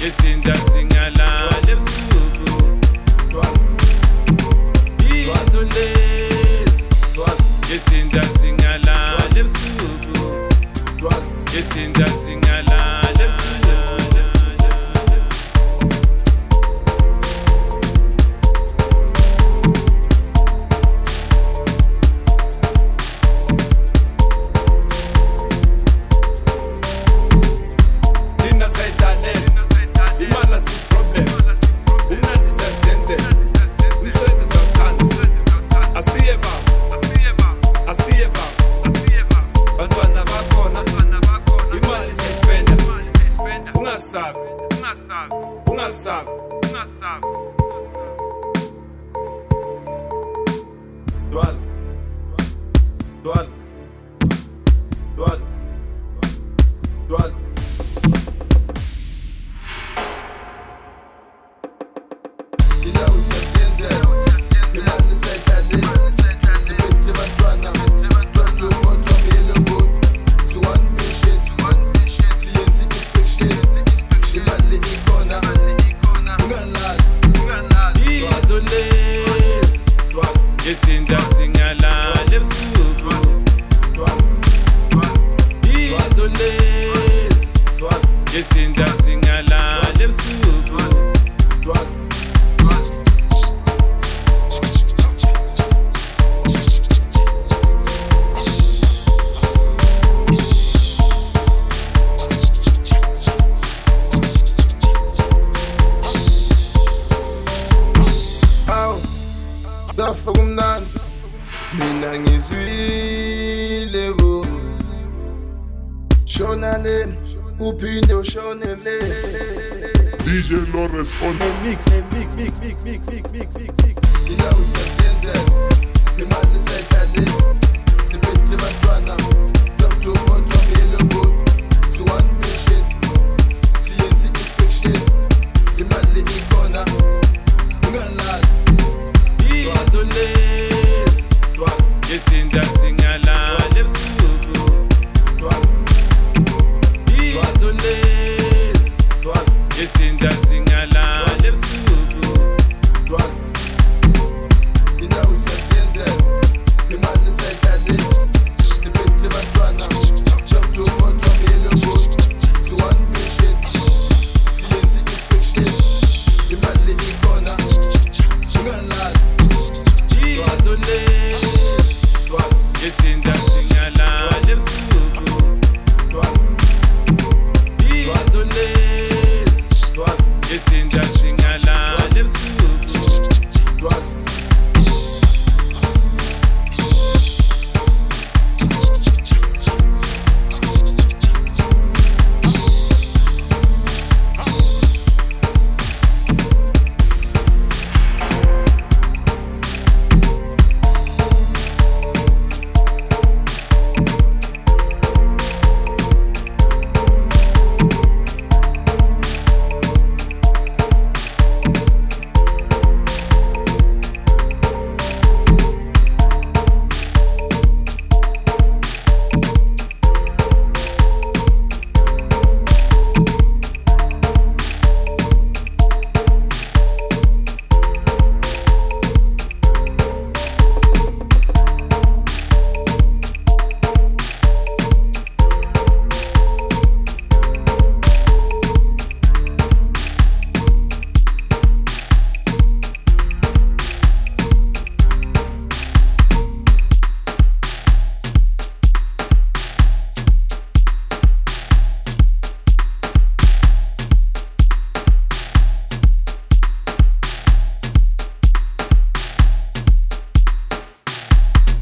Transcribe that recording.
Yesinda singala lebusuku Izolezi Yesinda singala lebusuku Yesinda singala lebusuku Ungasabi Dual Yesinda singala lebusuku Izolezi Yesinda singala lebusuku Safa kumnandi mina ngizwile bo shona leni uphinde ushonele DJ Lawrence on the mix. ila usasiyenzela imali sayidlalisa siphethe bantwana dr Motlhomile good to one mission siyenza inspection imali ikhona ungalali Izolezi Yesinda singala lebusuku Izolezi Yesinda singala lebusuku ila usasiyenzela imali sayidlalisa siphethe bantwana dr Motlhomile good to one mission siyenza inspection imali ikhona ungalali Izolezi Yesinda singala lebusuku Izolezi Yesinda